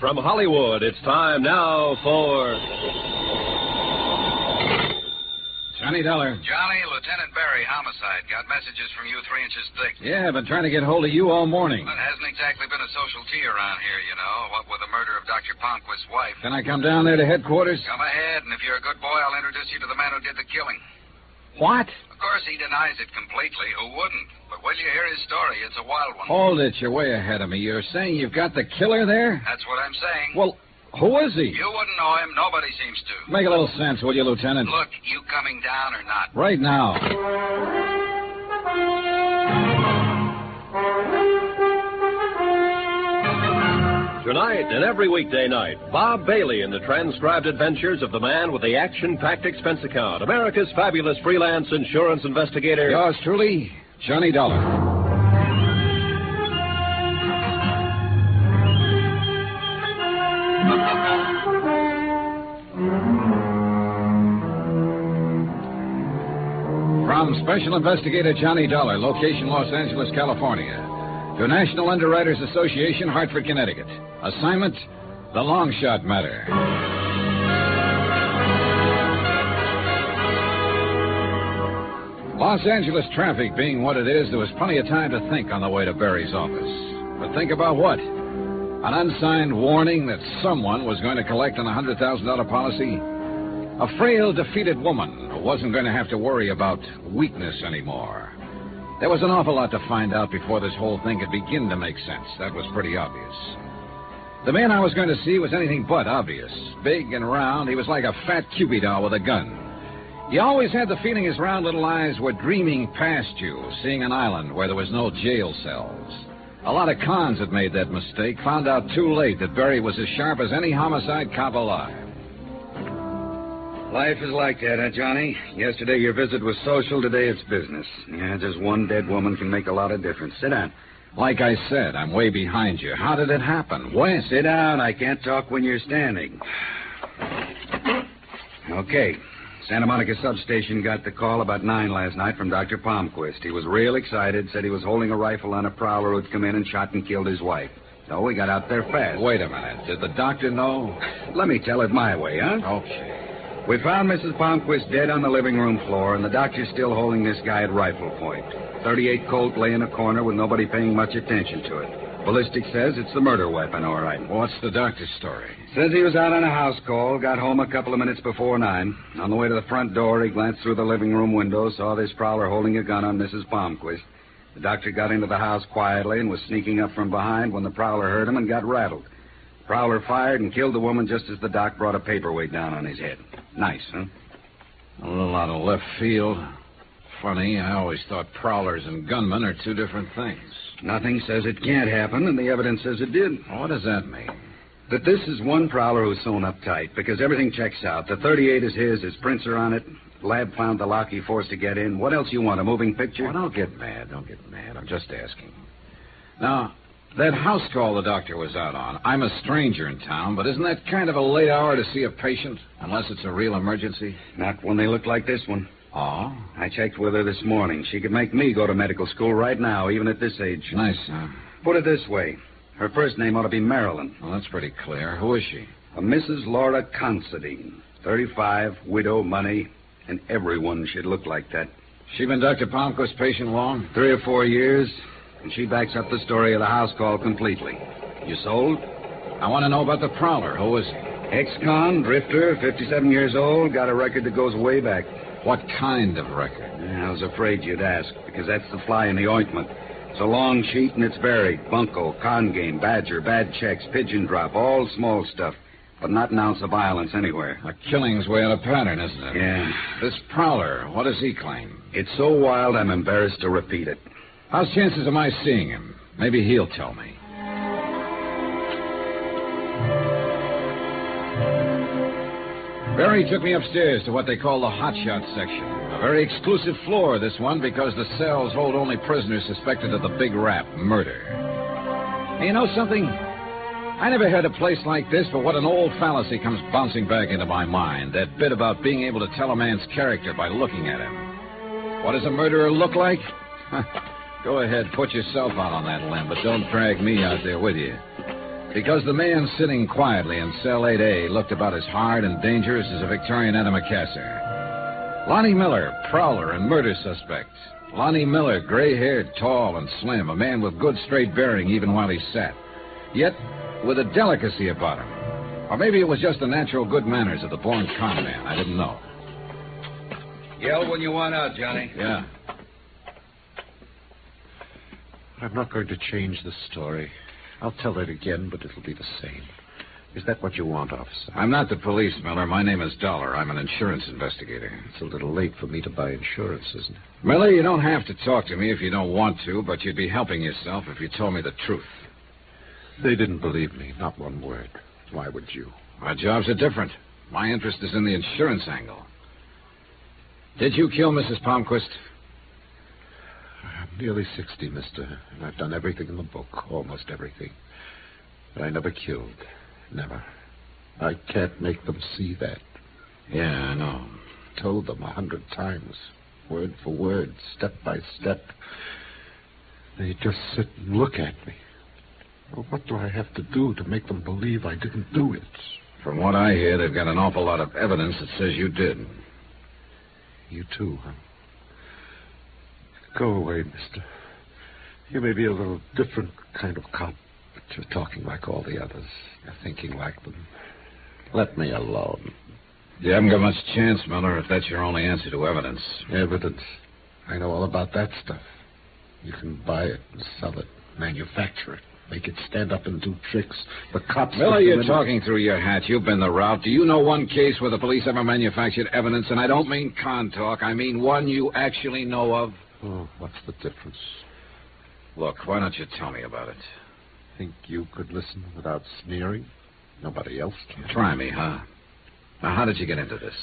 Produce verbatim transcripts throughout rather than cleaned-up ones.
From Hollywood, it's time now for... Johnny Dollar. Johnny, Lieutenant Barry, homicide. Got messages from you three inches thick. Yeah, I've been trying to get hold of you all morning. Well, it hasn't exactly been a social tea around here, you know, what with the murder of Doctor Palmquist's wife. Can I come down there to headquarters? Come ahead, and if you're a good boy, I'll introduce you to the man who did the killing. What? Of course, he denies it completely. Who wouldn't? But when you hear his story, it's a wild one. Hold it. You're way ahead of me. You're saying you've got the killer there? That's what I'm saying. Well, who is he? You wouldn't know him. Nobody seems to. Make a little sense, will you, Lieutenant? Look, you coming down or not? Right now. Tonight and every weekday night, Bob Bailey in the transcribed adventures of the man with the action-packed expense account, America's fabulous freelance insurance investigator. Yours truly, Johnny Dollar. From Special Investigator Johnny Dollar, location Los Angeles, California, to National Underwriters Association, Hartford, Connecticut. Assignment, the long shot matter. Los Angeles traffic being what it is, there was plenty of time to think on the way to Barry's office. But think about what? An unsigned warning that someone was going to collect on a one hundred thousand dollars policy? A frail, defeated woman who wasn't going to have to worry about weakness anymore. There was an awful lot to find out before this whole thing could begin to make sense. That was pretty obvious. The man I was going to see was anything but obvious. Big and round, he was like a fat Cupid doll with a gun. You always had the feeling his round little eyes were dreaming past you, seeing an island where there was no jail cells. A lot of cons had made that mistake, found out too late that Barry was as sharp as any homicide cop alive. Life is like that, huh, Johnny? Yesterday your visit was social, today it's business. Yeah, just one dead woman can make a lot of difference. Sit down. Like I said, I'm way behind you. How did it happen? When? Sit down. I can't talk when you're standing. Okay. Santa Monica substation got the call about nine last night from Doctor Palmquist. He was real excited, said he was holding a rifle on a prowler who'd come in and shot and killed his wife. So we got out there fast. Wait a minute. Did the doctor know? Let me tell it my way, huh? Okay. We found Missus Palmquist dead on the living room floor, and the doctor's still holding this guy at rifle point. thirty-eight Colt lay in a corner with nobody paying much attention to it. Ballistic says it's the murder weapon, all right. What's the doctor's story? Says he was out on a house call, got home a couple of minutes before nine. On the way to the front door, he glanced through the living room window, saw this prowler holding a gun on Missus Palmquist. The doctor got into the house quietly and was sneaking up from behind when the prowler heard him and got rattled. The prowler fired and killed the woman just as the doc brought a paperweight down on his head. Nice, huh? A little out of left field. Funny, I always thought prowlers and gunmen are two different things. Nothing says it can't happen, and the evidence says it did. What does that mean? That this is one prowler who's sewn up tight, because everything checks out. The thirty-eight is his, his prints are on it. Lab found the lock he forced to get in. What else you want, a moving picture? Oh, don't get mad, don't get mad. I'm just asking. Now, that house call the doctor was out on, I'm a stranger in town, but isn't that kind of a late hour to see a patient, unless it's a real emergency? Not when they look like this one. Oh? I checked with her this morning. She could make me go to medical school right now, even at this age. Nice, huh? Put it this way. Her first name ought to be Marilyn. Well, that's pretty clear. Who is she? A Missus Laura Considine. thirty-five, widow, money, and everyone should look like that. She been Doctor Palmquist's patient long? Three or four years, and she backs up the story of the house call completely. You sold? I want to know about the prowler. Who is he? Ex-con, drifter, fifty-seven years old, got a record that goes way back. What kind of record? Yeah, I was afraid you'd ask, because that's the fly in the ointment. It's a long sheet, and it's varied. Bunco, con game, badger, bad checks, pigeon drop, all small stuff, but not an ounce of violence anywhere. A killing's way out of pattern, isn't it? Yeah. This prowler, what does he claim? It's so wild, I'm embarrassed to repeat it. How's chances of my seeing him? Maybe he'll tell me. Barry took me upstairs to what they call the hotshot section. A very exclusive floor, this one, because the cells hold only prisoners suspected of the big rap, murder. And you know something? I never had a place like this, but what an old fallacy comes bouncing back into my mind. That bit about being able to tell a man's character by looking at him. What does a murderer look like? Go ahead, put yourself out on that limb, but don't drag me out there with you. Because the man sitting quietly in cell eight A looked about as hard and dangerous as a Victorian antimacassar. Lonnie Miller, prowler and murder suspect. Lonnie Miller, gray-haired, tall and slim, a man with good straight bearing even while he sat. Yet with a delicacy about him. Or maybe it was just the natural good manners of the born con man. I didn't know. Yell when you want out, Johnny. Yeah. I'm not going to change the story. I'll tell it again, but it'll be the same. Is that what you want, officer? I'm not the police, Miller. My name is Dollar. I'm an insurance investigator. It's a little late for me to buy insurance, isn't it? Miller, you don't have to talk to me if you don't want to, but you'd be helping yourself if you told me the truth. They didn't believe me, not one word. Why would you? My jobs are different. My interest is in the insurance angle. Did you kill Missus Palmquist? I'm nearly sixty, mister, and I've done everything in the book, almost everything. But I never killed. Never. I can't make them see that. Yeah, I know. Told them a hundred times, word for word, step by step. They just sit and look at me. Well, what do I have to do to make them believe I didn't do it? From what I hear, they've got an awful lot of evidence that says you did. You too, huh? Go away, mister. You may be a little different kind of cop, but you're talking like all the others. You're thinking like them. Let me alone. You haven't got much chance, Miller, if that's your only answer to evidence. Evidence. I know all about that stuff. You can buy it and sell it, manufacture it, make it stand up and do tricks. The cops... Miller, you're talking through your hat. You've been the route. Do you know one case where the police ever manufactured evidence? And I don't mean con talk. I mean one you actually know of. Oh, what's the difference? Look, why don't you tell me about it? Think you could listen without sneering? Nobody else can. Try me, huh? Now, how did you get into this?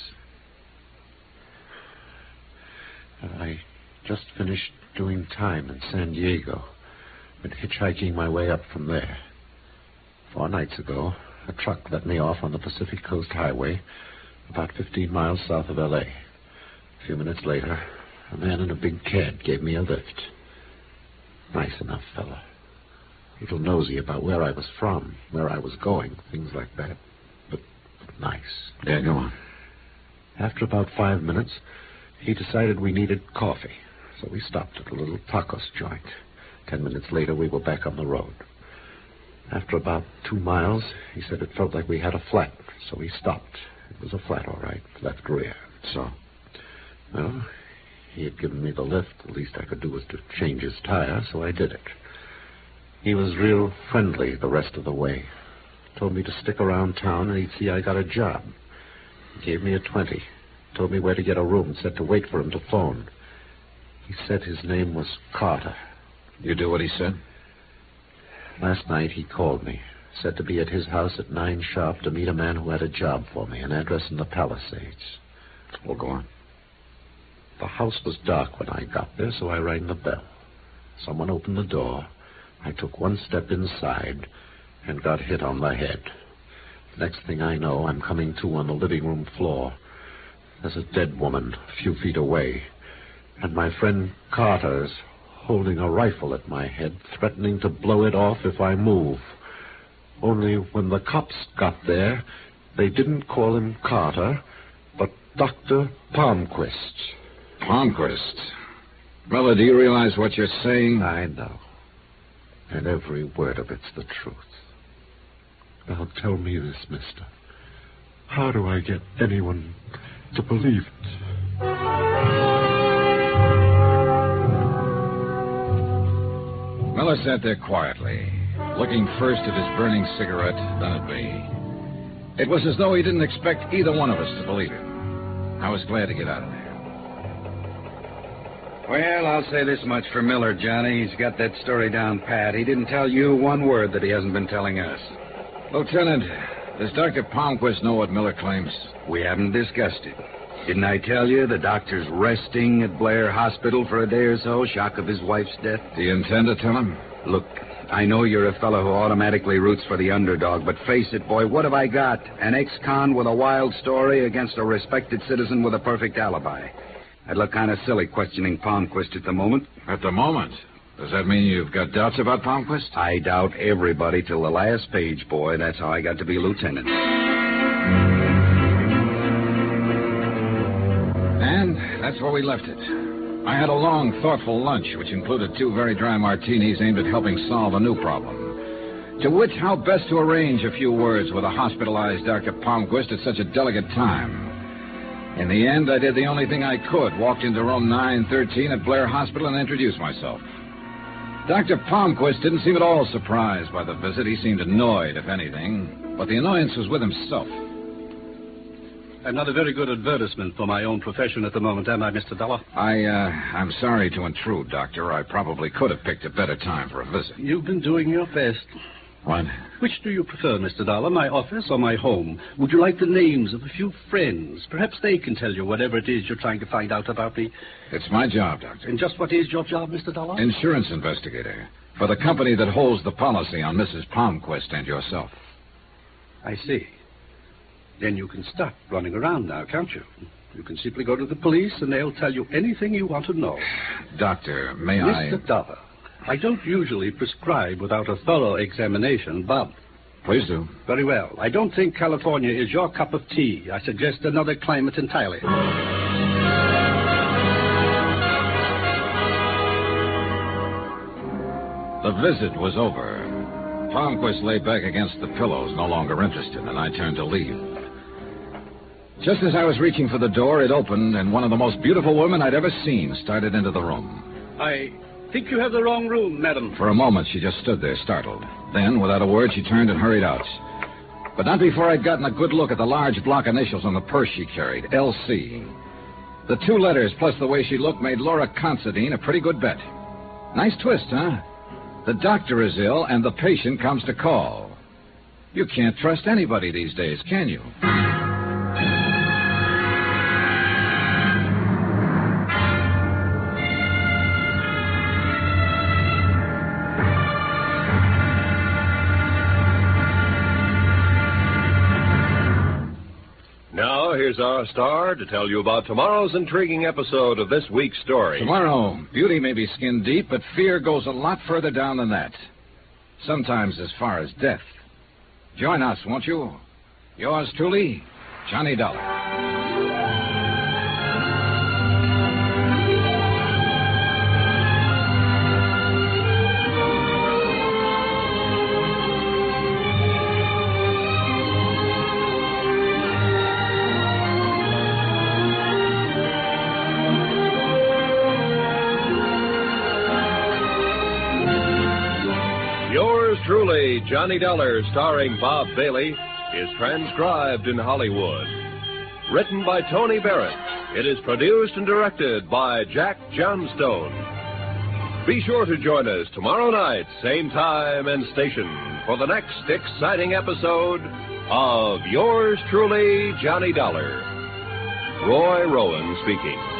I just finished doing time in San Diego. Been hitchhiking my way up from there. Four nights ago, a truck let me off on the Pacific Coast Highway, about fifteen miles south of L A. A few minutes later, a man in a big cab gave me a lift. Nice enough fella. A little nosy about where I was from, where I was going, things like that. But, but nice. Yeah, go on. After about five minutes, he decided we needed coffee, so we stopped at a little tacos joint. Ten minutes later, we were back on the road. After about two miles, he said it felt like we had a flat, so we stopped. It was a flat, all right, left rear. So? Well, he had given me the lift. The least I could do was to change his tire, so I did it. He was real friendly the rest of the way. Told me to stick around town and he'd see I got a job. He gave me a twenty. Told me where to get a room. Said to wait for him to phone. He said his name was Carter. You do what he said? Last night he called me. Said to be at his house at nine sharp to meet a man who had a job for me, an address in the Palisades. Well, go on. The house was dark when I got there, so I rang the bell. Someone opened the door. I took one step inside and got hit on the head. Next thing I know, I'm coming to on the living room floor. There's a dead woman a few feet away, and my friend Carter is holding a rifle at my head, threatening to blow it off if I move. Only when the cops got there, they didn't call him Carter, but Doctor Palmquist. Palmquist? Miller, do you realize what you're saying? I know. And every word of it's the truth. Now tell me this, mister. How do I get anyone to believe it? Miller sat there quietly, looking first at his burning cigarette, then at me. It was as though he didn't expect either one of us to believe him. I was glad to get out of there. Well, I'll say this much for Miller, Johnny. He's got that story down pat. He didn't tell you one word that he hasn't been telling us. Lieutenant, does Doctor Palmquist know what Miller claims? We haven't discussed it. Didn't I tell you the doctor's resting at Blair Hospital for a day or so, shock of his wife's death? Do you intend to tell him? Look, I know you're a fellow who automatically roots for the underdog, but face it, boy, what have I got? An ex-con with a wild story against a respected citizen with a perfect alibi. I'd look kind of silly questioning Palmquist at the moment. At the moment? Does that mean you've got doubts about Palmquist? I doubt everybody till the last page, boy. That's how I got to be lieutenant. And that's where we left it. I had a long, thoughtful lunch, which included two very dry martinis aimed at helping solve a new problem. To which, how best to arrange a few words with a hospitalized Doctor Palmquist at such a delicate time. In the end, I did the only thing I could, walked into room nine thirteen at Blair Hospital and introduced myself. Doctor Palmquist didn't seem at all surprised by the visit. He seemed annoyed, if anything, but the annoyance was with himself. I'm not a very good advertisement for my own profession at the moment, am I, Mister Dollar? I, uh, I'm sorry to intrude, Doctor. I probably could have picked a better time for a visit. You've been doing your best. What? Which do you prefer, Mister Dollar, my office or my home? Would you like the names of a few friends? Perhaps they can tell you whatever it is you're trying to find out about me. It's my job, Doctor. And just what is your job, Mister Dollar? Insurance investigator. For the company that holds the policy on Missus Palmquist and yourself. I see. Then you can stop running around now, can't you? You can simply go to the police and they'll tell you anything you want to know. Doctor, may I... Mister Dollar, I don't usually prescribe without a thorough examination, but... Please do. Very well. I don't think California is your cup of tea. I suggest another climate entirely. The visit was over. Palmquist lay back against the pillows, no longer interested, and I turned to leave. Just as I was reaching for the door, it opened, and one of the most beautiful women I'd ever seen started into the room. I think you have the wrong room, madam. For a moment, she just stood there, startled. Then, without a word, she turned and hurried out. But not before I'd gotten a good look at the large block initials on the purse she carried, L C. The two letters, plus the way she looked, made Laura Considine a pretty good bet. Nice twist, huh? The doctor is ill, and the patient comes to call. You can't trust anybody these days, can you? Now, here's our star to tell you about tomorrow's intriguing episode of this week's story. Tomorrow, beauty may be skin deep, but fear goes a lot further down than that. Sometimes as far as death. Join us, won't you? Yours truly, Johnny Dollar. Truly, Johnny Dollar, starring Bob Bailey, is transcribed in Hollywood. Written by Tony Barrett, it is produced and directed by Jack Johnstone. Be sure to join us tomorrow night, same time and station, for the next exciting episode of Yours Truly, Johnny Dollar. Roy Rowan speaking.